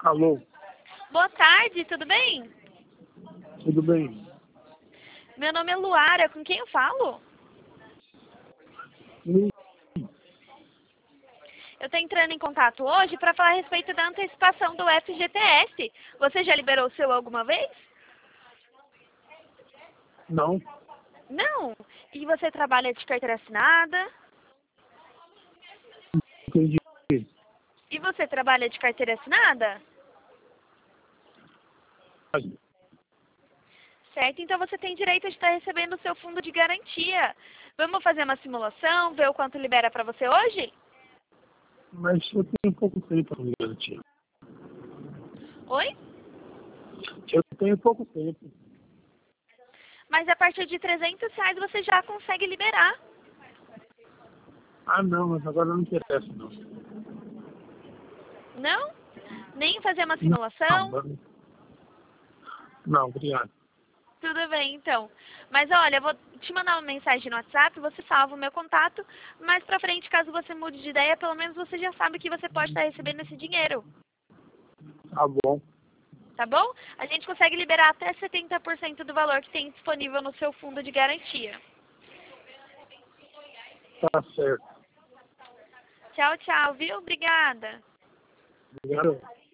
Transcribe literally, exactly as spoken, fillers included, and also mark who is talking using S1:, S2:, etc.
S1: Alô,
S2: Boa tarde, tudo bem?
S1: tudo bem?
S2: Meu nome é Luara, com quem eu falo?
S1: Sim,
S2: Eu estou entrando em contato hoje para falar a respeito da antecipação do F G T S. Você já liberou o seu alguma vez?
S1: não,
S2: Não. E você trabalha de carteira assinada?
S1: entendi.
S2: E você trabalha de carteira assinada? Certo, então você tem direito de estar recebendo o seu fundo de garantia. Vamos fazer uma simulação, ver o quanto libera para você hoje?
S1: Mas eu tenho pouco tempo para me garantir.
S2: Oi?
S1: Eu tenho pouco tempo.
S2: Mas a partir de trezentos reais você já consegue liberar.
S1: Ah, não, mas agora não interessa, não.
S2: Não? Nem fazer uma
S1: Não,
S2: simulação?
S1: não, não, obrigado.
S2: Tudo bem, então. Mas olha, eu vou te mandar uma mensagem no WhatsApp, você salva o meu contato. Mais pra frente, caso você mude de ideia, pelo menos você já sabe que você pode estar recebendo esse dinheiro.
S1: Tá bom,
S2: Tá bom? A gente consegue liberar até setenta por cento do valor que tem disponível no seu fundo de garantia.
S1: tá certo.
S2: Tchau, tchau, viu? Obrigada.
S1: Obrigado.